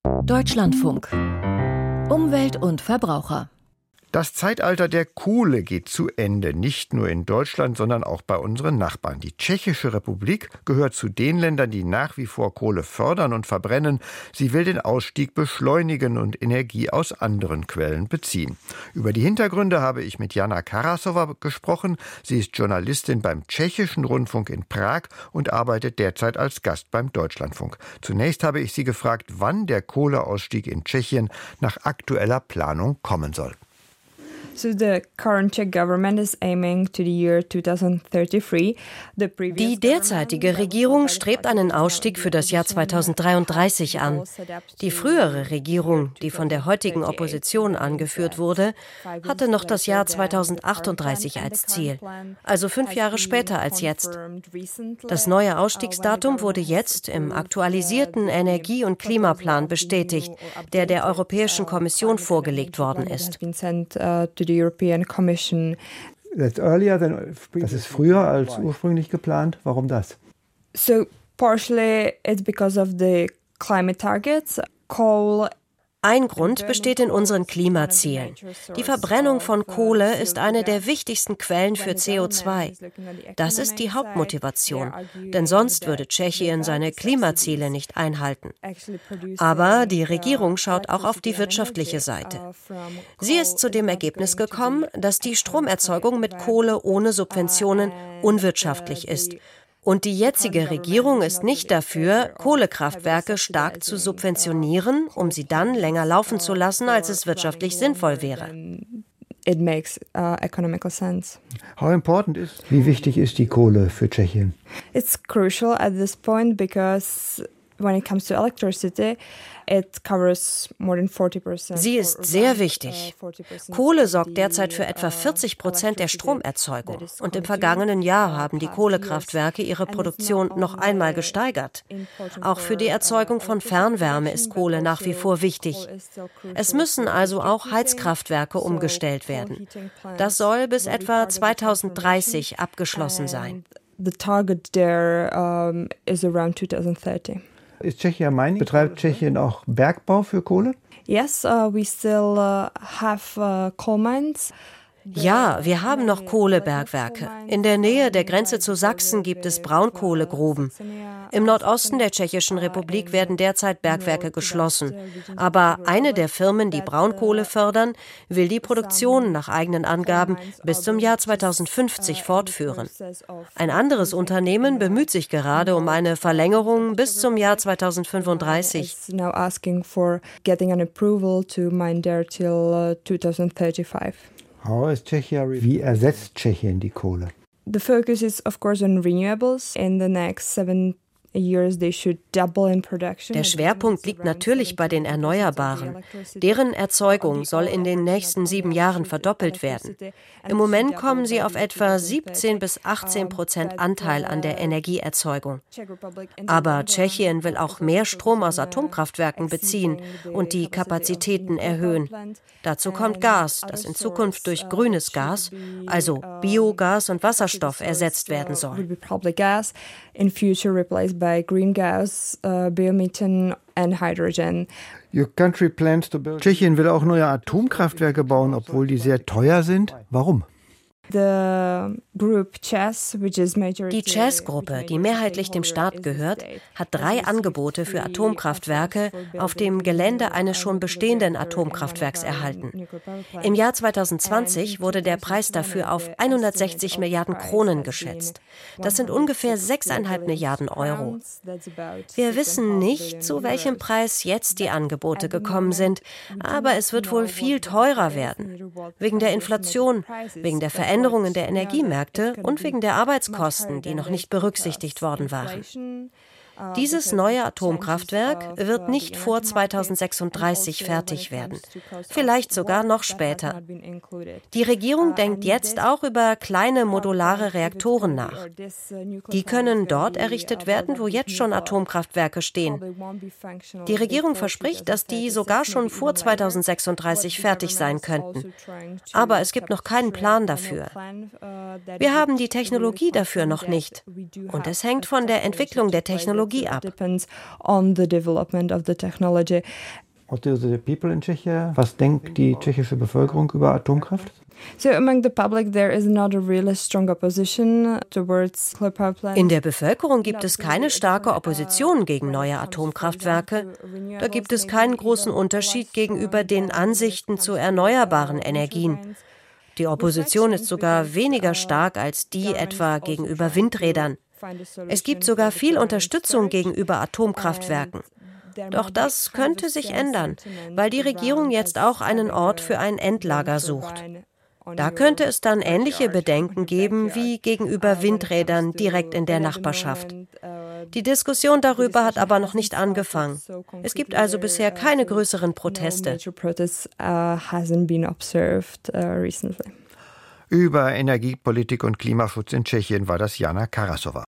Deutschlandfunk. Umwelt und Verbraucher. Das Zeitalter der Kohle geht zu Ende, nicht nur in Deutschland, sondern auch bei unseren Nachbarn. Die Tschechische Republik gehört zu den Ländern, die nach wie vor Kohle fördern und verbrennen. Sie will den Ausstieg beschleunigen und Energie aus anderen Quellen beziehen. Über die Hintergründe habe ich mit Jana Karasova gesprochen. Sie ist Journalistin beim Tschechischen Rundfunk in Prag und arbeitet derzeit als Gast beim Deutschlandfunk. Zunächst habe ich sie gefragt, wann der Kohleausstieg in Tschechien nach aktueller Planung kommen soll. Die derzeitige Regierung strebt einen Ausstieg für das Jahr 2033 an. Die frühere Regierung, die von der heutigen Opposition angeführt wurde, hatte noch das Jahr 2038 als Ziel, also 5 Jahre später als jetzt. Das neue Ausstiegsdatum wurde jetzt im aktualisierten Energie- und Klimaplan bestätigt, der der Europäischen Kommission vorgelegt worden ist. Das ist früher als ursprünglich geplant. Warum das? So partially it's because of the climate targets. Coal. Ein Grund besteht in unseren Klimazielen. Die Verbrennung von Kohle ist eine der wichtigsten Quellen für CO2. Das ist die Hauptmotivation, denn sonst würde Tschechien seine Klimaziele nicht einhalten. Aber die Regierung schaut auch auf die wirtschaftliche Seite. Sie ist zu dem Ergebnis gekommen, dass die Stromerzeugung mit Kohle ohne Subventionen unwirtschaftlich ist. Und die jetzige Regierung ist nicht dafür, Kohlekraftwerke stark zu subventionieren, um sie dann länger laufen zu lassen, als es wirtschaftlich sinnvoll wäre. It makes economical sense. Wie wichtig ist die Kohle für Tschechien? It's crucial at this point because when it comes to electricity, it covers more than 40%. Sie ist sehr wichtig. Kohle sorgt derzeit für etwa 40% der Stromerzeugung. Und im vergangenen Jahr haben die Kohlekraftwerke ihre Produktion noch einmal gesteigert. Auch für die Erzeugung von Fernwärme ist Kohle nach wie vor wichtig. Es müssen also auch Heizkraftwerke umgestellt werden. Das soll bis etwa 2030 abgeschlossen sein. The target there is around 2030. Betreibt Tschechien auch Bergbau für Kohle? Yes, we still have coal mines. Ja, wir haben noch Kohlebergwerke. In der Nähe der Grenze zu Sachsen gibt es Braunkohlegruben. Im Nordosten der Tschechischen Republik werden derzeit Bergwerke geschlossen. Aber eine der Firmen, die Braunkohle fördern, will die Produktion nach eigenen Angaben bis zum Jahr 2050 fortführen. Ein anderes Unternehmen bemüht sich gerade um eine Verlängerung bis zum Jahr 2035. Wie ersetzt Tschechien die Kohle? The focus is of course on renewables. In the next 7 years they should double in production. Der Schwerpunkt liegt natürlich bei den Erneuerbaren. Deren Erzeugung soll in den nächsten 7 Jahren verdoppelt werden. Im Moment kommen sie auf etwa 17-18% Anteil an der Energieerzeugung. Aber Tschechien will auch mehr Strom aus Atomkraftwerken beziehen und die Kapazitäten erhöhen. Dazu kommt Gas, das in Zukunft durch grünes Gas, also Biogas und Wasserstoff, ersetzt werden soll. In future replaced by green gas, biomethane and hydrogen. Tschechien will auch neue Atomkraftwerke bauen, obwohl die sehr teuer sind. Warum? Die ČEZ-Gruppe, die mehrheitlich dem Staat gehört, hat 3 Angebote für Atomkraftwerke auf dem Gelände eines schon bestehenden Atomkraftwerks erhalten. Im Jahr 2020 wurde der Preis dafür auf 160 Milliarden Kronen geschätzt. Das sind ungefähr 6,5 Milliarden Euro. Wir wissen nicht, zu welchem Preis jetzt die Angebote gekommen sind, aber es wird wohl viel teurer werden. Wegen der Inflation, wegen der Veränderungen der Energiemärkte und wegen der Arbeitskosten, die noch nicht berücksichtigt worden waren. Dieses neue Atomkraftwerk wird nicht vor 2036 fertig werden, vielleicht sogar noch später. Die Regierung denkt jetzt auch über kleine modulare Reaktoren nach. Die können dort errichtet werden, wo jetzt schon Atomkraftwerke stehen. Die Regierung verspricht, dass die sogar schon vor 2036 fertig sein könnten. Aber es gibt noch keinen Plan dafür. Wir haben die Technologie dafür noch nicht. Und es hängt von der Entwicklung der Technologie Technologie ab. Was denkt die tschechische Bevölkerung über Atomkraft? In der Bevölkerung gibt es keine starke Opposition gegen neue Atomkraftwerke. Da gibt es keinen großen Unterschied gegenüber den Ansichten zu erneuerbaren Energien. Die Opposition ist sogar weniger stark als die etwa gegenüber Windrädern. Es gibt sogar viel Unterstützung gegenüber Atomkraftwerken. Doch das könnte sich ändern, weil die Regierung jetzt auch einen Ort für ein Endlager sucht. Da könnte es dann ähnliche Bedenken geben wie gegenüber Windrädern direkt in der Nachbarschaft. Die Diskussion darüber hat aber noch nicht angefangen. Es gibt also bisher keine größeren Proteste. Über Energiepolitik und Klimaschutz in Tschechien war das Jana Karasova.